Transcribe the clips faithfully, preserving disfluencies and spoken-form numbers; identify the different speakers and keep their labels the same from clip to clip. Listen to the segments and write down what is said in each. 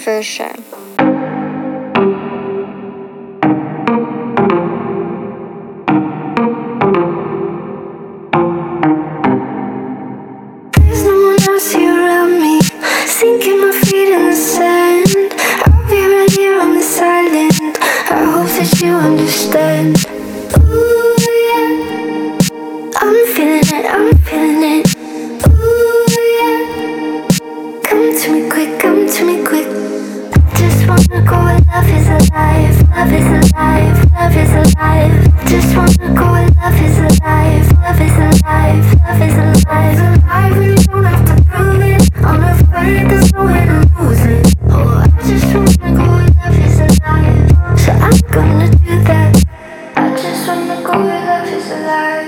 Speaker 1: version.
Speaker 2: There's no one else here around me, sinking my feet in the sand. I'll be right here on this island. I hope that you understand. Ooh, yeah. I'm feeling it, I'm feeling it. Ooh, yeah. Come to me quick, come to me quick. I just wanna go where love is alive. Love is alive, love is alive. I just wanna go where love is alive. Love is alive, love is alive. Alive when you don't have to prove it. I'm afraid there's nowhere to lose it. Oh, I just wanna go where love is alive. So I'm gonna do that. I just wanna go where love is alive.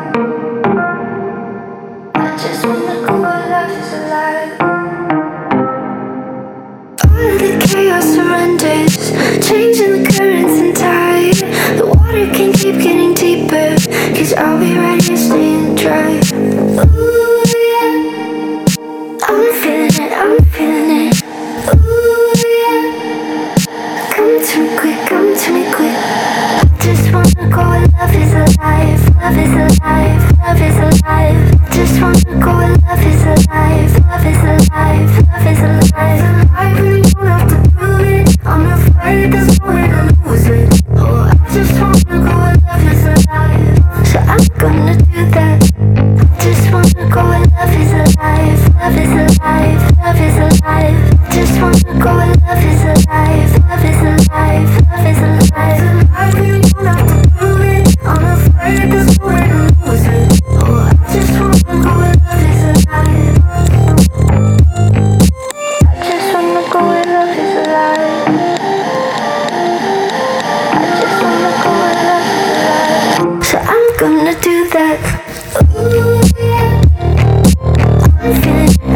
Speaker 2: I just wanna go where love is alive. All of the chaos surrenders, changing the currents and tide. The water can keep getting deeper, cause I'll be right here staying dry. Ooh, yeah. I'm feeling it, I'm feeling it. Ooh, yeah. Come to me quick, come to me quick. I just wanna go where love is alive. Love is alive, love is alive. I just wanna go where love is alive. Love is alive, love is alive. Alive when you don't have to prove it. I'm afraid there's nowhere to lose it. Oh, I just wanna go where love is alive. So I'm gonna do that. I just wanna go where love is alive. Love is alive, love is alive. I just wanna go where love is alive. Love is alive, love is alive. Alive when you don't have to prove it. I'm afraid there's nowhere to lose it. Oh, I just wanna go where love is alive. I just wanna go where love is alive. I just wanna go where love is alive. So I'm gonna do that. Ooh, yeah. I'm feeling